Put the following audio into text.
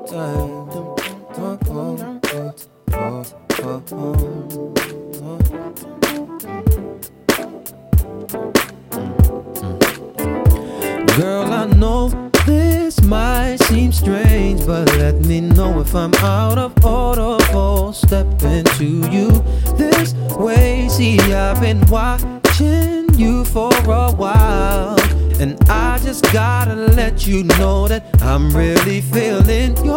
Girl, I know this might seem strange, but let me know if I'm out of order for stepping to you this way. See, I've been watching you for a while, and I just gotta let you know that I'm really feeling your